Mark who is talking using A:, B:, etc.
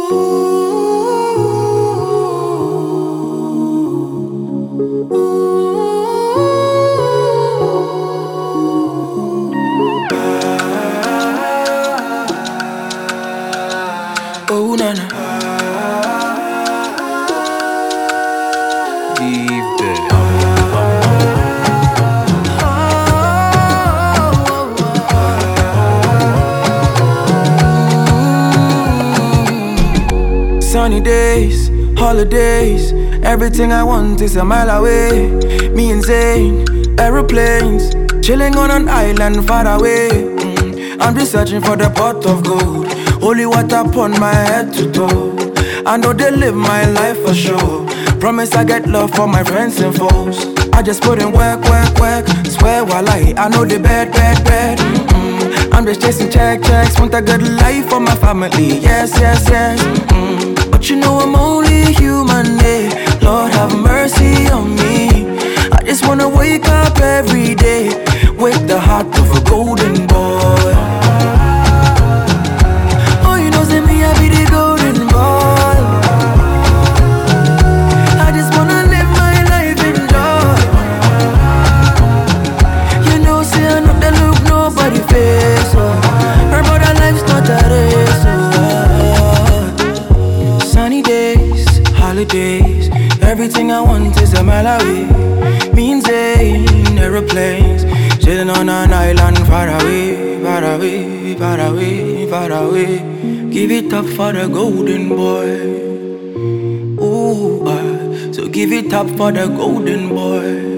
A: Oh, nana.
B: Leave there.
A: Sunny days, holidays, everything I want is a mile away. Me and Zane, aeroplanes, chilling on an island far away. I'm just searching for the pot of gold, holy water upon my head to toe. I know they live my life for sure. Promise I get love for my friends and foes. I just put in work, swear while I know the bad. I'm just chasing checks, want a good life for my family, yes. But you know I'm only human, eh? Lord have mercy on me. I just wanna wake up every day with the heart of a golden boy. Oh, you know, say me, I be the golden boy. I just wanna live my life in joy. You know, say I know that look nobody face, oh. Her brother life's not a race, oh. Sunny days, holidays, everything I want is a mile away. Means in aeroplanes, chilling on an island far away. Give it up for the golden boy. Ooh, so give it up for the golden boy.